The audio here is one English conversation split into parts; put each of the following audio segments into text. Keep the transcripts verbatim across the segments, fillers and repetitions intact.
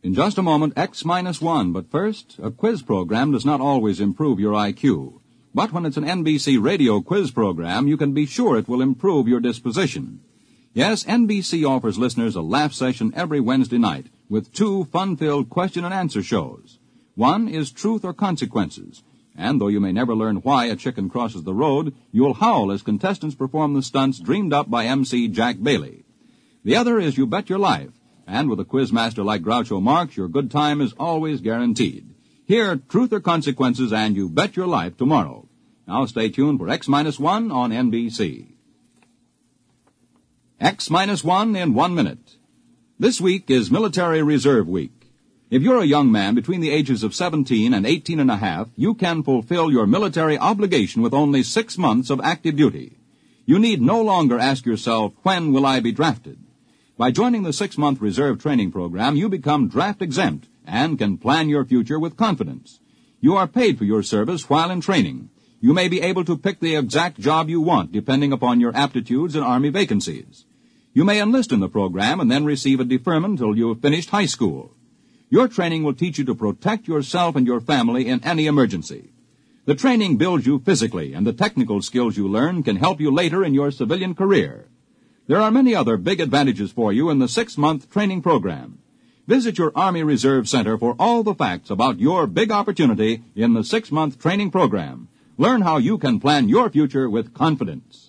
In just a moment, X minus one. But first, a quiz program does not always improve your I Q. But when it's an N B C radio quiz program, you can be sure it will improve your disposition. Yes, N B C offers listeners a laugh session every Wednesday night with two fun-filled question and answer shows. One is Truth or Consequences. And though you may never learn why a chicken crosses the road, you'll howl as contestants perform the stunts dreamed up by M C Jack Bailey. The other is You Bet Your Life. And with a quiz master like Groucho Marx, your good time is always guaranteed. Hear Truth or Consequences and You Bet Your Life tomorrow. Now stay tuned for X minus one on N B C. X minus one in one minute. This week is Military Reserve Week. If you're a young man between the ages of seventeen and eighteen and a half, you can fulfill your military obligation with only six months of active duty. You need no longer ask yourself, when will I be drafted? By joining the six-month reserve training program, you become draft exempt and can plan your future with confidence. You are paid for your service while in training. You may be able to pick the exact job you want depending upon your aptitudes and Army vacancies. You may enlist in the program and then receive a deferment until you have finished high school. Your training will teach you to protect yourself and your family in any emergency. The training builds you physically, and the technical skills you learn can help you later in your civilian career. There are many other big advantages for you in the six-month training program. Visit your Army Reserve Center for all the facts about your big opportunity in the six-month training program. Learn how you can plan your future with confidence.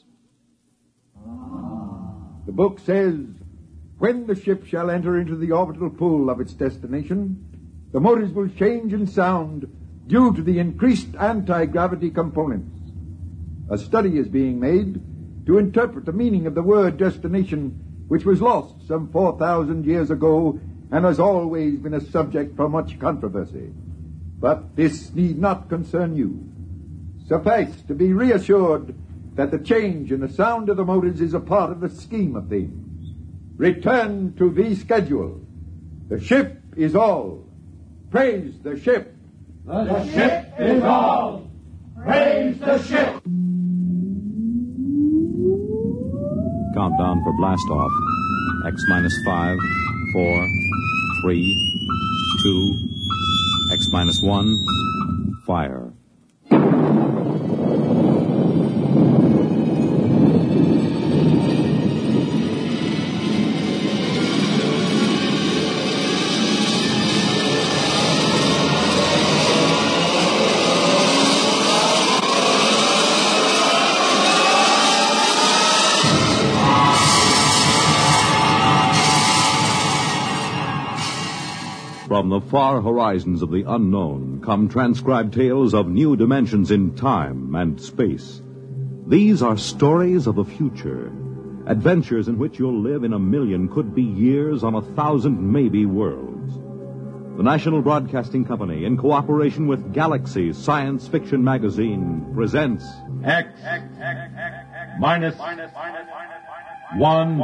The book says, when the ship shall enter into the orbital pool of its destination, the motors will change in sound due to the increased anti-gravity components. A study is being made to interpret the meaning of the word destination, which was lost some four thousand years ago and has always been a subject for much controversy. But this need not concern you. Suffice to be reassured that the change in the sound of the motors is a part of the scheme of things. Return to the schedule. The ship is all. Praise the ship. The ship is all. Praise the ship. Countdown for blast off. X minus five, four, three, two, X minus one, fire. From the far horizons of the unknown come transcribed tales of new dimensions in time and space. These are stories of the future, adventures in which you'll live in a million could-be years on a thousand maybe worlds. The National Broadcasting Company, in cooperation with Galaxy Science Fiction Magazine, presents X, X, X, X, minus, minus, one.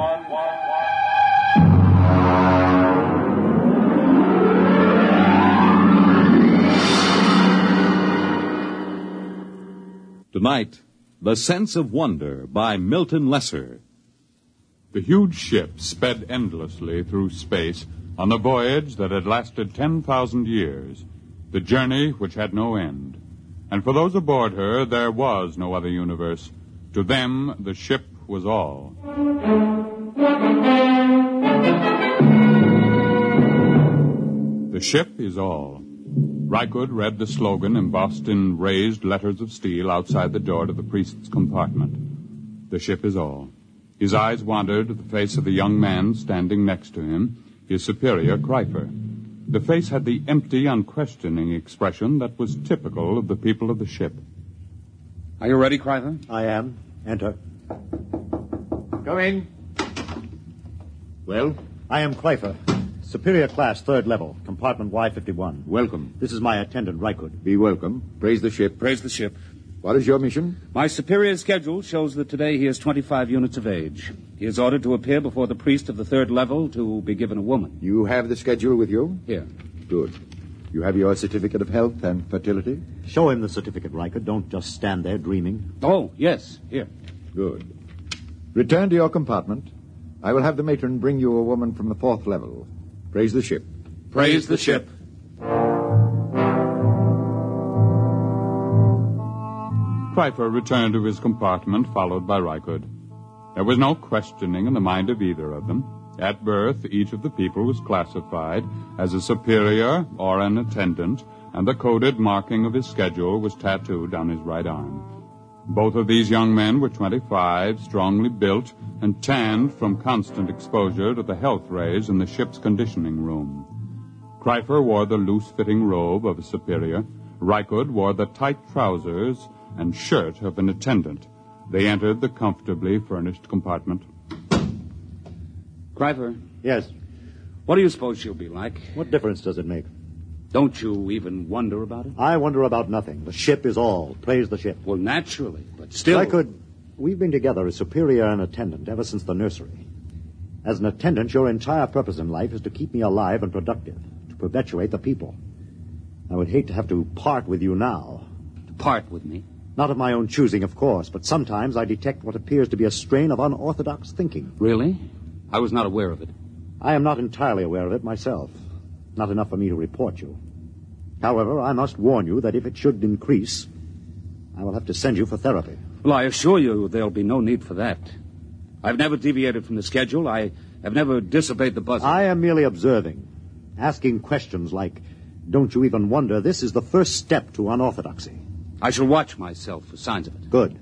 Tonight, The Sense of Wonder by Milton Lesser. The huge ship sped endlessly through space on a voyage that had lasted ten thousand years, the journey which had no end. And for those aboard her, there was no other universe. To them, the ship was all. The ship is all. Rykud read the slogan embossed in raised letters of steel outside the door to the priest's compartment. The ship is all. His eyes wandered to the face of the young man standing next to him, his superior, Kreifer. The face had the empty, unquestioning expression that was typical of the people of the ship. Are you ready, Kreifer? I am. Enter. Come in. Well? I am Kreifer. Superior class, third level, compartment Y fifty-one. Welcome. This is my attendant, Rykud. Be welcome. Praise the ship. Praise the ship. What is your mission? My superior's schedule shows that today he is twenty-five units of age. He is ordered to appear before the priest of the third level to be given a woman. You have the schedule with you? Here. Good. You have your certificate of health and fertility? Show him the certificate, Rykud. Don't just stand there dreaming. Oh, yes. Here. Good. Return to your compartment. I will have the matron bring you a woman from the fourth level. Praise the ship. Praise the ship. Kreifer returned to his compartment, followed by Rykud. There was no questioning in the mind of either of them. At birth, each of the people was classified as a superior or an attendant, and the coded marking of his schedule was tattooed on his right arm. Both of these young men were twenty-five, strongly built, and tanned from constant exposure to the health rays in the ship's conditioning room. Kreifer wore the loose-fitting robe of a superior. Rykud wore the tight trousers and shirt of an attendant. They entered the comfortably furnished compartment. Kreifer. Yes. What do you suppose she'll be like? What difference does it make? Don't you even wonder about it? I wonder about nothing. The ship is all. Praise the ship. Well, naturally, but still... I could... We've been together as superior and attendant ever since the nursery. As an attendant, your entire purpose in life is to keep me alive and productive, to perpetuate the people. I would hate to have to part with you now. To part with me? Not of my own choosing, of course, but sometimes I detect what appears to be a strain of unorthodox thinking. Really? I was not aware of it. I am not entirely aware of it myself. Not enough for me to report you. However, I must warn you that if it should increase, I will have to send you for therapy. Well, I assure you there'll be no need for that. I've never deviated from the schedule. I have never disobeyed the buzzer. I am merely observing, asking questions like, don't you even wonder this is the first step to unorthodoxy? I shall watch myself for signs of it. Good.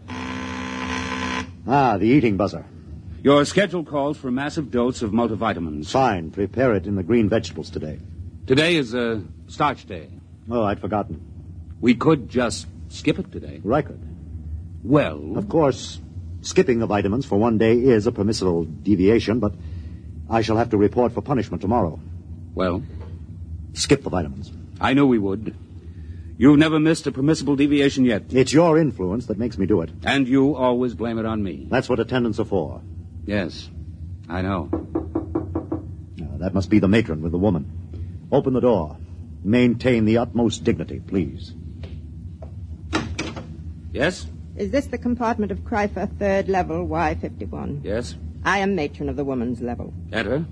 Ah, the eating buzzer. Your schedule calls for a massive dose of multivitamins. Fine. Prepare it in the green vegetables today. Today is a starch day. Oh, I'd forgotten. We could just skip it today. Rykud. Well... Of course, skipping the vitamins for one day is a permissible deviation, but I shall have to report for punishment tomorrow. Well? Skip the vitamins. I knew we would. You've never missed a permissible deviation yet. It's your influence that makes me do it. And you always blame it on me. That's what attendants are for. Yes, I know. Now, that must be the matron with the woman. Open the door. Maintain the utmost dignity, please. Yes? Is this the compartment of Kreifer, third level, Y fifty-one? Yes. I am matron of the woman's level. Enter.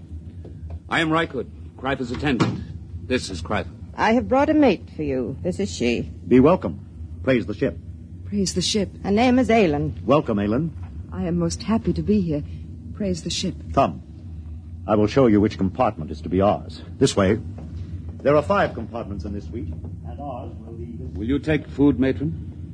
I am Rykud, Kreifer's attendant. This is Kreifer. I have brought a mate for you. This is she. Be welcome. Praise the ship. Praise the ship. Her name is Aylin. Welcome, Aylin. I am most happy to be here. Praise the ship. Come. I will show you which compartment is to be ours. This way. There are five compartments in this suite, and ours will be... Will you take food, matron?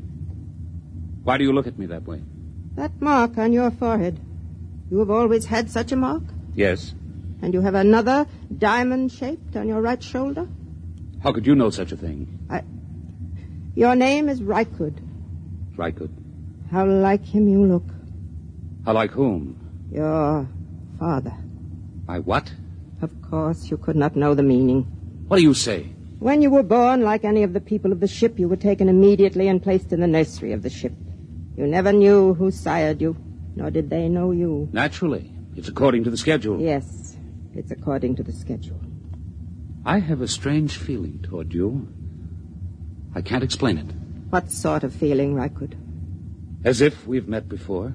Why do you look at me that way? That mark on your forehead. You have always had such a mark? Yes. And you have another diamond-shaped on your right shoulder? How could you know such a thing? I... Your name is Rykud. Rykud. How like him you look. How like whom? Your father. My what? Of course, you could not know the meaning. What do you say? When you were born, like any of the people of the ship, you were taken immediately and placed in the nursery of the ship. You never knew who sired you, nor did they know you. Naturally. It's according to the schedule. Yes, it's according to the schedule. I have a strange feeling toward you. I can't explain it. What sort of feeling, Rykud? As if we've met before.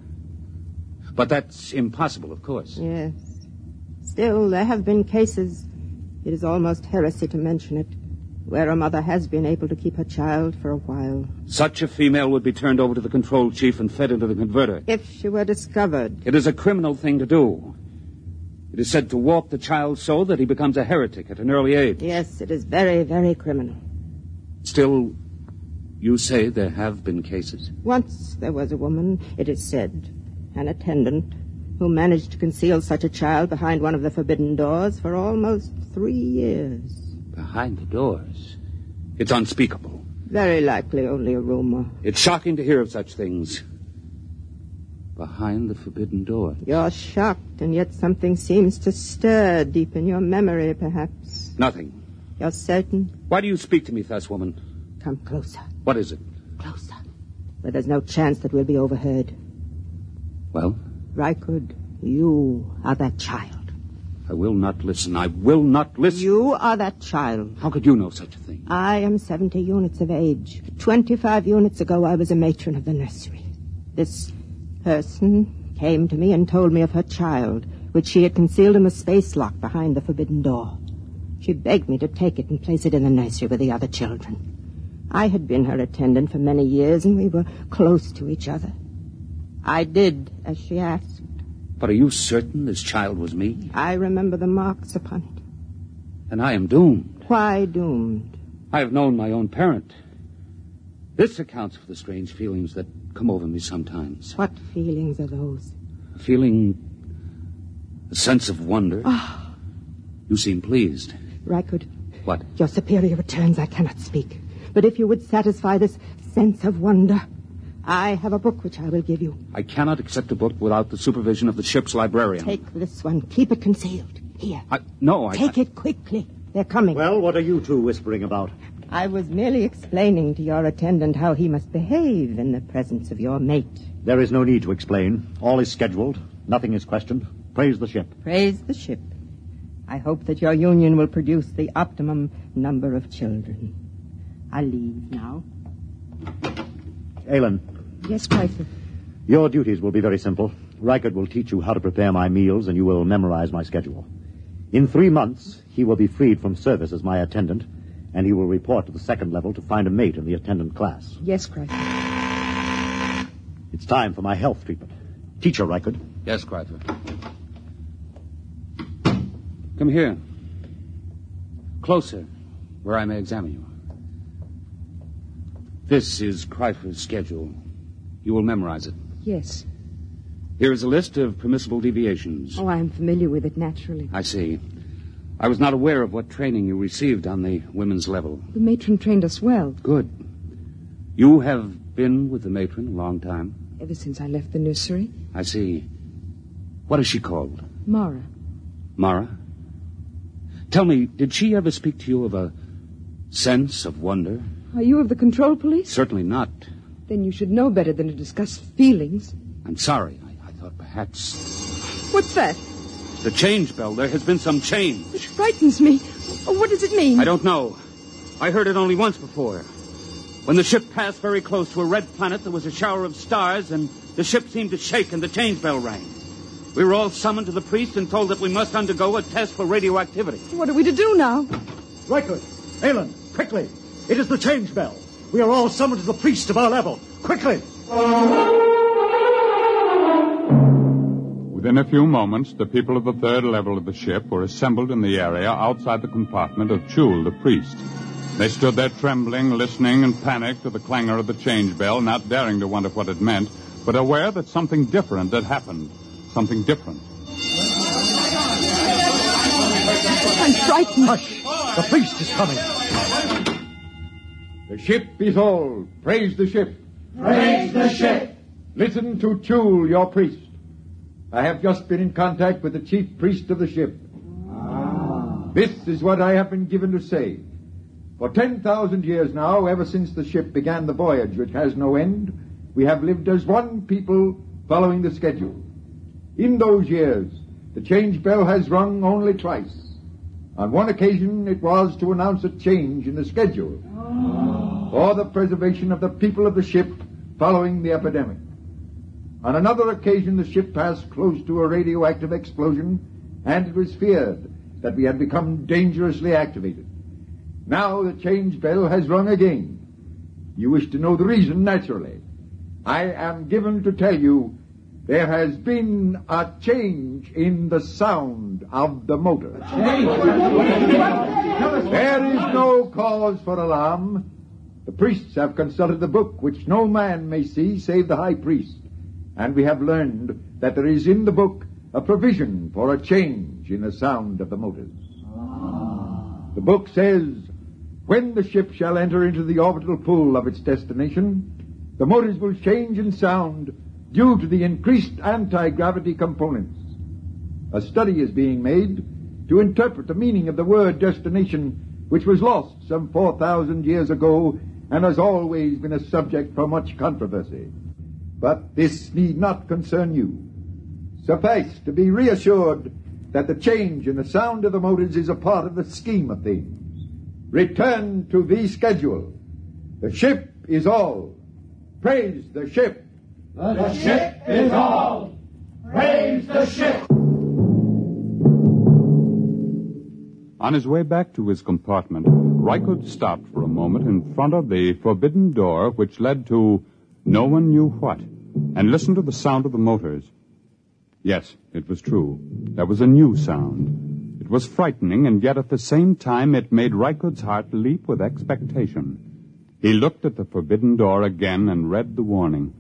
But that's impossible, of course. Yes. Still, there have been cases, it is almost heresy to mention it, where a mother has been able to keep her child for a while. Such a female would be turned over to the control chief and fed into the converter. If she were discovered. It is a criminal thing to do. It is said to warp the child so that he becomes a heretic at an early age. Yes, it is very, very criminal. Still, you say there have been cases? Once there was a woman, it is said, an attendant, who managed to conceal such a child behind one of the forbidden doors for almost three years. Behind the doors? It's unspeakable. Very likely only a rumor. It's shocking to hear of such things. Behind the forbidden door. You're shocked, and yet something seems to stir deep in your memory, perhaps. Nothing. You're certain? Why do you speak to me thus, woman? Come closer. What is it? Closer. Where there's no chance that we'll be overheard. Well? Rykud, you are that child. I will not listen. I will not listen. You are that child. How could you know such a thing? I am seventy units of age. Twenty-five units ago, I was a matron of the nursery. This person came to me and told me of her child, which she had concealed in the space lock behind the forbidden door. She begged me to take it and place it in the nursery with the other children. I had been her attendant for many years, and we were close to each other. I did as she asked. But are you certain this child was me? I remember the marks upon it. And I am doomed. Why doomed? I have known my own parent. This accounts for the strange feelings that come over me sometimes. What feelings are those? A feeling... a sense of wonder. Oh. You seem pleased. Rykard. What? Your superior returns. I cannot speak. But if you would satisfy this sense of wonder, I have a book which I will give you. I cannot accept a book without the supervision of the ship's librarian. Take this one. Keep it concealed. Here. I, no, I... Take I... it quickly. They're coming. Well, what are you two whispering about? I was merely explaining to your attendant how he must behave in the presence of your mate. There is no need to explain. All is scheduled. Nothing is questioned. Praise the ship. Praise the ship. I hope that your union will produce the optimum number of children. I leave now. Aylin. Yes, Chrysler. Your duties will be very simple. Rykard will teach you how to prepare my meals, and you will memorize my schedule. In three months, he will be freed from service as my attendant, and he will report to the second level to find a mate in the attendant class. Yes, Chrysler. It's time for my health treatment. Teacher Rykard. Yes, Chrysler. Come here. Closer, where I may examine you. This is Chrysler's schedule. You will memorize it. Yes. Here is a list of permissible deviations. Oh, I am familiar with it, naturally. I see. I was not aware of what training you received on the women's level. The matron trained us well. Good. You have been with the matron a long time? Ever since I left the nursery. I see. What is she called? Mara. Mara? Tell me, did she ever speak to you of a sense of wonder? Are you of the control police? Certainly not. Then you should know better than to discuss feelings. I'm sorry. I, I thought perhaps... What's that? The change bell. There has been some change. It frightens me. Oh, what does it mean? I don't know. I heard it only once before. When the ship passed very close to a red planet, there was a shower of stars, and the ship seemed to shake, and the change bell rang. We were all summoned to the priest and told that we must undergo a test for radioactivity. What are we to do now? Rykard, Aylin, quickly. It is the change bell. We are all summoned to the priest of our level. Quickly. Within a few moments, the people of the third level of the ship were assembled in the area outside the compartment of Chul, the priest. They stood there trembling, listening in panic to the clangor of the change bell, not daring to wonder what it meant, but aware that something different had happened. Something different. I'm frightened. Hush! The priest is coming. The ship is all. Praise the ship. Praise the ship. Listen to Chul, your priest. I have just been in contact with the chief priest of the ship. Ah. This is what I have been given to say. For ten thousand years now, ever since the ship began the voyage which has no end, we have lived as one people following the schedule. In those years, the change bell has rung only twice. On one occasion, it was to announce a change in the schedule for the preservation of the people of the ship following the epidemic. On another occasion, the ship passed close to a radioactive explosion, and it was feared that we had become dangerously activated. Now the change bell has rung again. You wish to know the reason, naturally. I am given to tell you there has been a change in the sound of the motor. There is no cause for alarm. The priests have consulted the book, which no man may see save the high priest. And we have learned that there is in the book a provision for a change in the sound of the motors. The book says, when the ship shall enter into the orbital pool of its destination, the motors will change in sound due to the increased anti-gravity components. A study is being made to interpret the meaning of the word destination, which was lost some four thousand years ago and has always been a subject for much controversy. But this need not concern you. Suffice to be reassured that the change in the sound of the motors is a part of the scheme of things. Return to the schedule. The ship is all. Praise the ship. The ship is all. Praise the ship. On his way back to his compartment, Rykud stopped for a moment in front of the forbidden door which led to no one knew what, and listened to the sound of the motors. Yes, it was true. There was a new sound. It was frightening, and yet at the same time it made Rykud's heart leap with expectation. He looked at the forbidden door again and read the warning.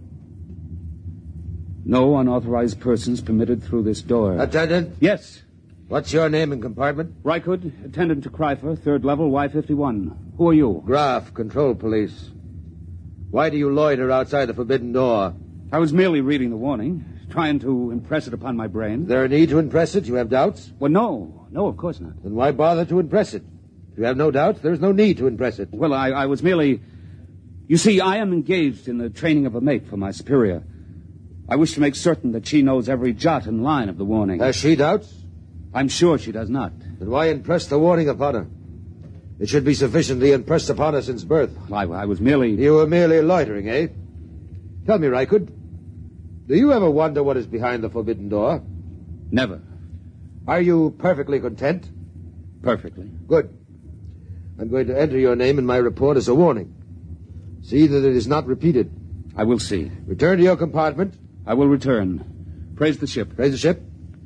No unauthorized persons permitted through this door. Attendant? Yes. What's your name and compartment? Rykud, attendant to Kryfer, third level, Y fifty-one. Who are you? Graf, control police. Why do you loiter outside the forbidden door? I was merely reading the warning, trying to impress it upon my brain. Is there a need to impress it? You have doubts? Well, no. No, of course not. Then why bother to impress it? If you have no doubts, there is no need to impress it. Well, I, I was merely... You see, I am engaged in the training of a mate for my superior. I wish to make certain that she knows every jot and line of the warning. Has she doubts? I'm sure she does not. Then why impress the warning upon her? It should be sufficiently impressed upon her since birth. I, I was merely... You were merely loitering, eh? Tell me, Rykud, do you ever wonder what is behind the forbidden door? Never. Are you perfectly content? Perfectly. Good. I'm going to enter your name in my report as a warning. See that it is not repeated. I will see. Return to your compartment. I will return. Praise the ship. Praise the ship.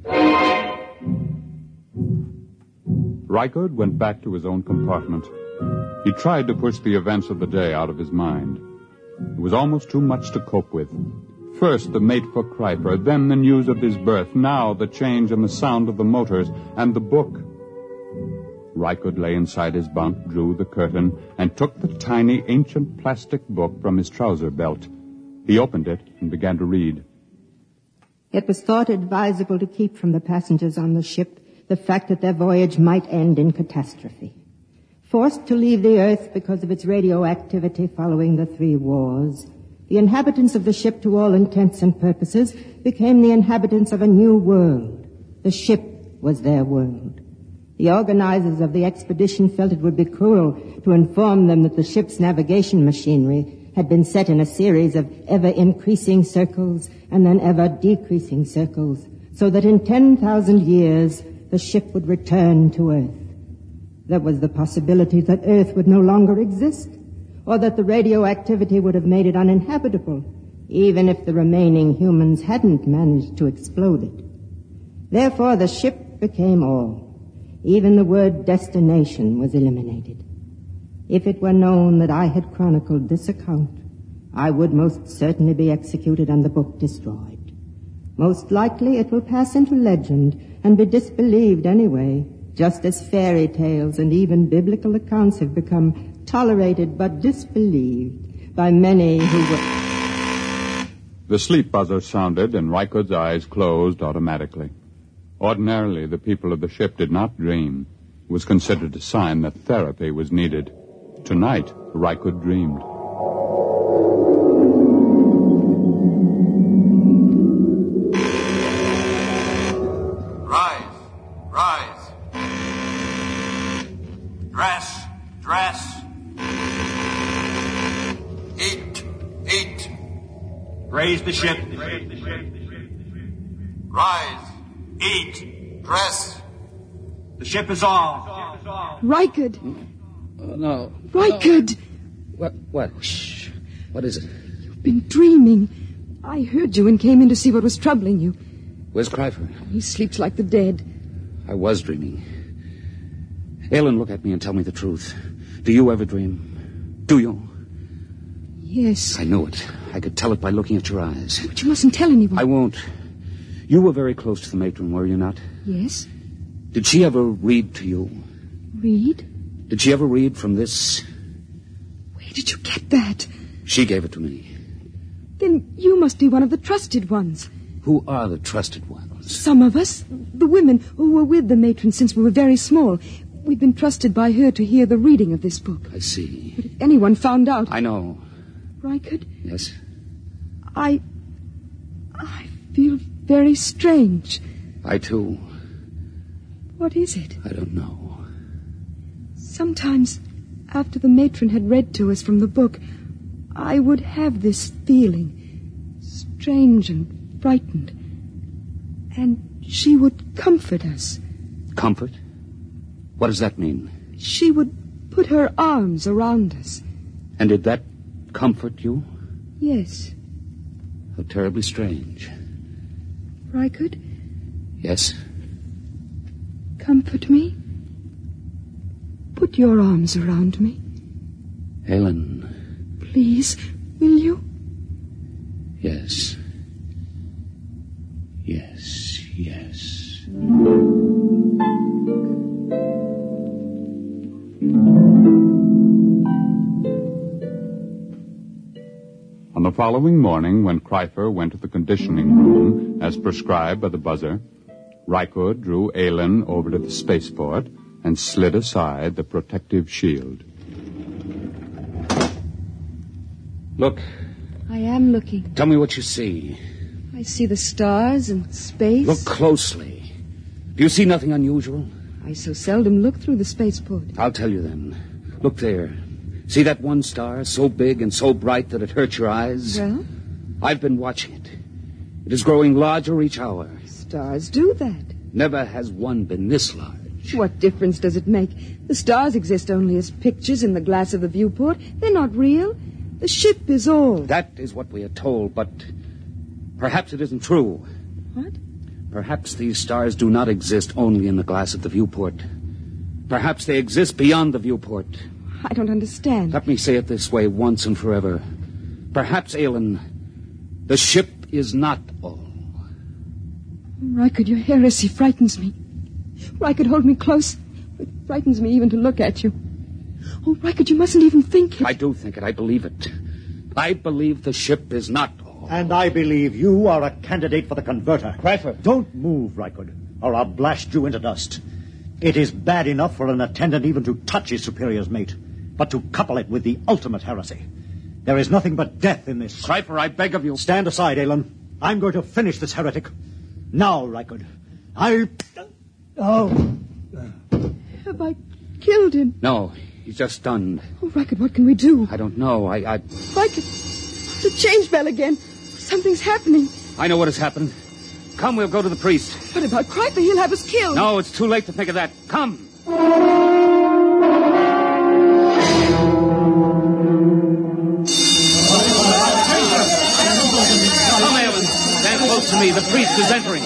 Rykud went back to his own compartment. He tried to push the events of the day out of his mind. It was almost too much to cope with. First, the mate for Kryper, then the news of his birth, now the change in the sound of the motors, and the book. Rykud lay inside his bunk, drew the curtain, and took the tiny, ancient plastic book from his trouser belt. He opened it and began to read. It was thought advisable to keep from the passengers on the ship the fact that their voyage might end in catastrophe. Forced to leave the Earth because of its radioactivity following the three wars, the inhabitants of the ship, to all intents and purposes, became the inhabitants of a new world. The ship was their world. The organizers of the expedition felt it would be cruel to inform them that the ship's navigation machinery had been set in a series of ever-increasing circles and then ever-decreasing circles, so that in ten thousand years the ship would return to Earth. There was the possibility that Earth would no longer exist, or that the radioactivity would have made it uninhabitable, even if the remaining humans hadn't managed to explode it. Therefore, the ship became all. Even the word destination was eliminated. If it were known that I had chronicled this account, I would most certainly be executed and the book destroyed. Most likely it will pass into legend and be disbelieved anyway, just as fairy tales and even biblical accounts have become tolerated but disbelieved by many who were... The sleep buzzer sounded and Rykud's eyes closed automatically. Ordinarily, the people of the ship did not dream. It was considered a sign that therapy was needed. Tonight, Rykud dreamed. Rise, rise. Dress, dress. Eat, eat. Raise the ship. Rise, eat, dress. The ship is on. Rykud. Oh, no. Rykud. What? What? Shh. What is it? You've been dreaming. I heard you and came in to see what was troubling you. Where's Kryfer? He sleeps like the dead. I was dreaming. Ellen, look at me and tell me the truth. Do you ever dream? Do you? Yes. I knew it. I could tell it by looking at your eyes. But you mustn't tell anyone. I won't. You were very close to the matron, were you not? Yes. Did she ever read to you? Read? Did she ever read from this? Where did you get that? She gave it to me. Then you must be one of the trusted ones. Who are the trusted ones? Some of us. The women who were with the matron since we were very small. We've been trusted by her to hear the reading of this book. I see. But if anyone found out... I know. Rykud? Yes? I... I feel very strange. I, too. What is it? I don't know. Sometimes, after the matron had read to us from the book, I would have this feeling, strange and frightened. And she would comfort us. Comfort? What does that mean? She would put her arms around us. And did that comfort you? Yes. How terribly strange. Rykud? Yes? Comfort me. Put your arms around me. Helen. Please, will you? Yes. Yes, yes. On the following morning, when Kreifer went to the conditioning room, as prescribed by the buzzer, Rykud drew Aylin over to the spaceport and slid aside the protective shield. Look. I am looking. Tell me what you see. I see the stars and space. Look closely. Do you see nothing unusual? I so seldom look through the spaceport. I'll tell you then. Look there. See that one star, so big and so bright that it hurts your eyes? Well? I've been watching it. It is growing larger each hour. Stars do that. Never has one been this large. What difference does it make? The stars exist only as pictures in the glass of the viewport. They're not real. The ship is all. That is what we are told, but perhaps it isn't true. What? Perhaps these stars do not exist only in the glass of the viewport. Perhaps they exist beyond the viewport. I don't understand. Let me say it this way once and forever. Perhaps, Aylin, the ship is not all. Rykud, your heresy frightens me. Rykud, hold me close. It frightens me even to look at you. Oh, Rykud, you mustn't even think it. I do think it. I believe it. I believe the ship is not all. And I believe you are a candidate for the converter. Kreifer. Don't move, Rykud, or I'll blast you into dust. It is bad enough for an attendant even to touch his superior's mate, but to couple it with the ultimate heresy. There is nothing but death in this. Kreifer, I beg of you. Stand aside, Aylin. I'm going to finish this heretic. Now, Rykud. I... Oh. Have I killed him? No, he's just stunned. Oh, Rykud, what can we do? I don't know. I... I... Rykud, the change bell again. Something's happening. I know what has happened. Come, we'll go to the priest. What about Kreifer? He'll have us killed. No, it's too late to think of that. Come. Close to me. The priest is entering.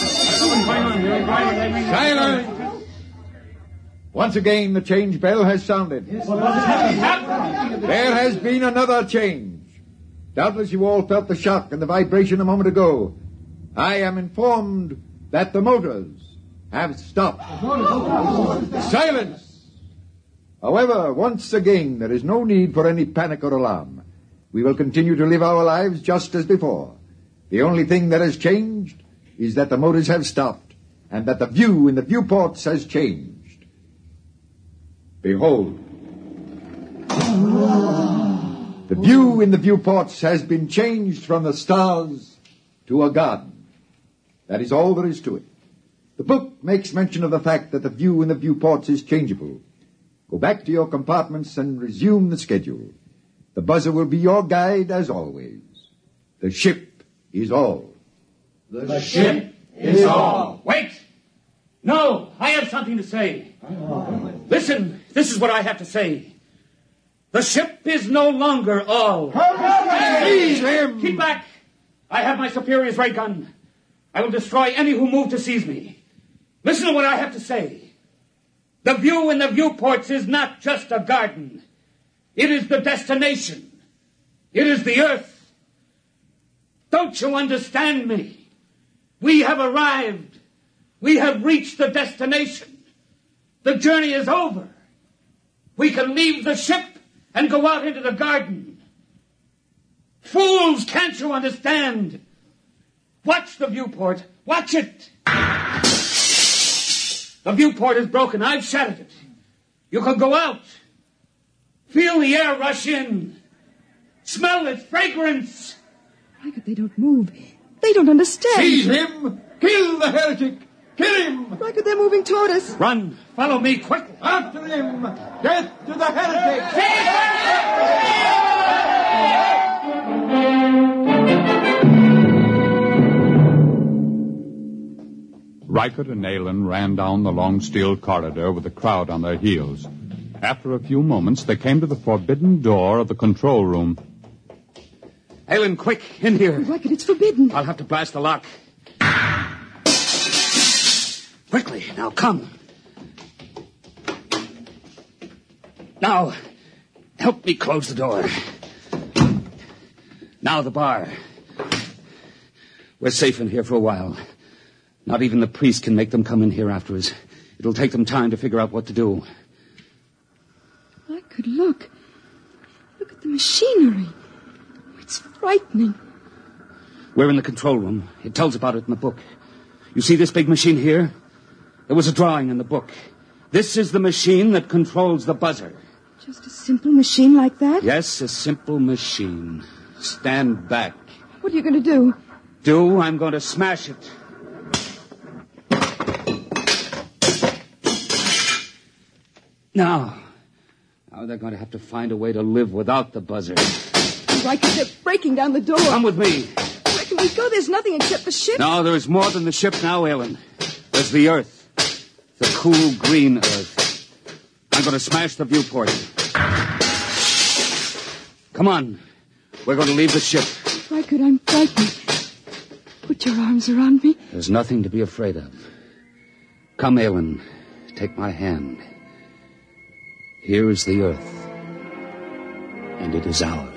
Silence! Once again, the change bell has sounded. There has been another change. Doubtless you all felt the shock and the vibration a moment ago. I am informed that the motors have stopped. Silence! However, once again, there is no need for any panic or alarm. We will continue to live our lives just as before. The only thing that has changed is that the motors have stopped and that the view in the viewports has changed. Behold. The view in the viewports has been changed from the stars to a garden. That is all there is to it. The book makes mention of the fact that the view in the viewports is changeable. Go back to your compartments and resume the schedule. The buzzer will be your guide as always. The ship is all. The ship is all. Wait! No, I have something to say. Listen, this is what I have to say. The ship is no longer all. Seize him! Keep back! I have my superior's ray gun. I will destroy any who move to seize me. Listen to what I have to say. The view in the viewports is not just a garden. It is the destination. It is the earth. Don't you understand me? We have arrived. We have reached the destination. The journey is over. We can leave the ship and go out into the garden. Fools, can't you understand? Watch the viewport. Watch it. The viewport is broken. I've shattered it. You can go out. Feel the air rush in. Smell its fragrance. Rykud, they don't move. They don't understand. Seize him! Kill the heretic! Kill him! Rykud, they're moving toward us. Run. Follow me quickly. After him! Death to the heretic! Rykert and Aylin ran down the long steel corridor with the crowd on their heels. After a few moments, they came to the forbidden door of the control room. Aylin, quick, in here. Rykert, it's forbidden. I'll have to blast the lock. Quickly, now come. Now, help me close the door. Now the bar. We're safe in here for a while. Not even the priest can make them come in here after us. It'll take them time to figure out what to do. I could look. Look at the machinery. It's frightening. We're in the control room. It tells about it in the book. You see this big machine here? There was a drawing in the book. This is the machine that controls the buzzer. Just a simple machine like that? Yes, a simple machine. Stand back. What are you going to do? Do? I'm going to smash it. Now, now they're going to have to find a way to live without the buzzer. Rykert, they're breaking down the door. Come with me. Where can we go? There's nothing except the ship. No, there is more than the ship now, Aylin. There's the Earth. The cool green Earth. I'm going to smash the viewport. Come on. We're going to leave the ship. Rykert, I'm frightened. Put your arms around me. There's nothing to be afraid of. Come, Aylin. Take my hand. Here is the Earth. And it is ours.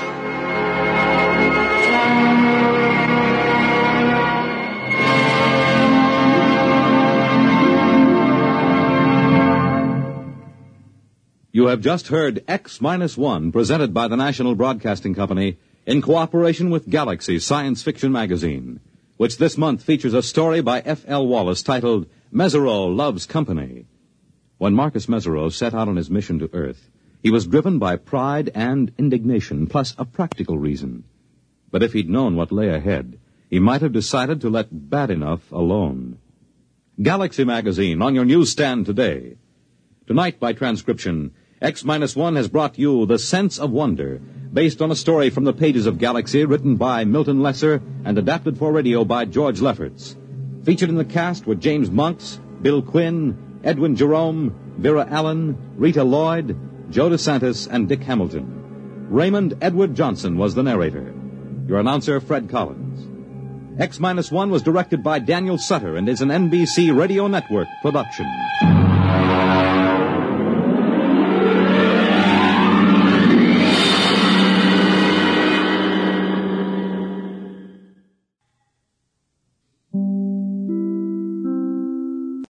You have just heard X minus one, presented by the National Broadcasting Company in cooperation with Galaxy Science Fiction Magazine, which this month features a story by F L Wallace titled Mesereau Loves Company. When Marcus Mesereau set out on his mission to Earth, he was driven by pride and indignation, plus a practical reason. But if he'd known what lay ahead, he might have decided to let bad enough alone. Galaxy Magazine on your newsstand today. Tonight, by transcription, X minus one has brought you The Sense of Wonder, based on a story from the pages of Galaxy written by Milton Lesser and adapted for radio by George Lefferts. Featured in the cast were James Monks, Bill Quinn, Edwin Jerome, Vera Allen, Rita Lloyd, Joe DeSantis, and Dick Hamilton. Raymond Edward Johnson was the narrator. Your announcer, Fred Collins. X minus one was directed by Daniel Sutter and is an N B C Radio Network production.